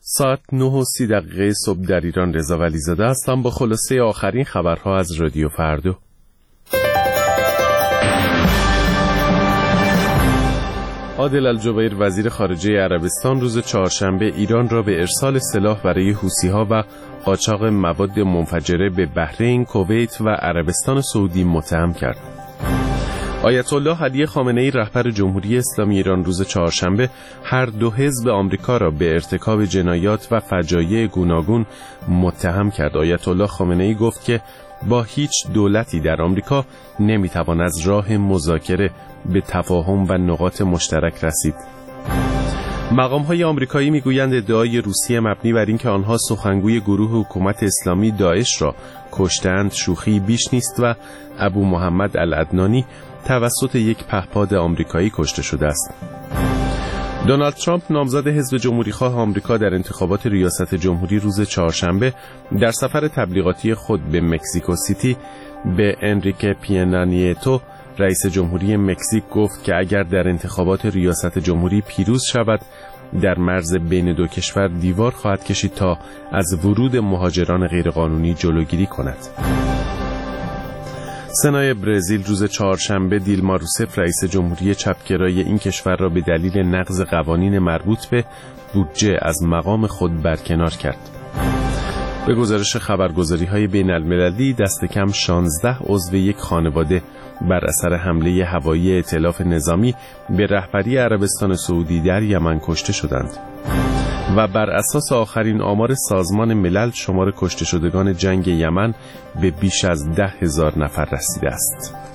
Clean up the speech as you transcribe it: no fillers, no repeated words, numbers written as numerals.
ساعت 9:30 صبح در ایران. رضا ولیزاده هستم با خلاصه آخرین خبرها از رادیو فردا. عادل الجبیر وزیر خارجه عربستان روز چهارشنبه ایران را به ارسال سلاح برای حوثی‌ها و قاچاق مواد منفجره به بحرین، کویت و عربستان سعودی متهم کرد. آیت الله علی خامنه‌ای رهبر جمهوری اسلامی ایران روز چهارشنبه هر دو حزب آمریکا را به ارتکاب جنایات و فجایع گوناگون متهم کرد. آیت الله خامنه‌ای گفت که با هیچ دولتی در آمریکا نمیتوان از راه مذاکره به تفاهم و نقاط مشترک رسید. مقام‌های آمریکایی میگویند ادعای روسیه مبنی بر اینکه آنها سخنگوی گروه حکومت اسلامی داعش را کشتند شوخی بیش نیست و ابو محمد العدنانی توسط یک پهپاد آمریکایی کشته شده است. دونالد ترامپ نامزد حزب جمهوری‌خواه آمریکا در انتخابات ریاست جمهوری روز چهارشنبه در سفر تبلیغاتی خود به مکزیکو سیتی به انریکه پینیا نیتو رئیس جمهوری مکزیک گفت که اگر در انتخابات ریاست جمهوری پیروز شود در مرز بین دو کشور دیوار خواهد کشید تا از ورود مهاجران غیرقانونی جلوگیری کند. سنای برزیل روز چهارشنبه دیلما روسف رئیس جمهوری چپگرای این کشور را به دلیل نقض قوانین مربوط به بودجه از مقام خود برکنار کرد. به گزارش خبرگزاری‌های بین‌المللی دست کم 16 عضو یک خانواده بر اثر حمله هوایی ائتلاف نظامی به رهبری عربستان سعودی در یمن کشته شدند و بر اساس آخرین آمار سازمان ملل شمار کشته شدگان جنگ یمن به بیش از 10,000 نفر رسیده است.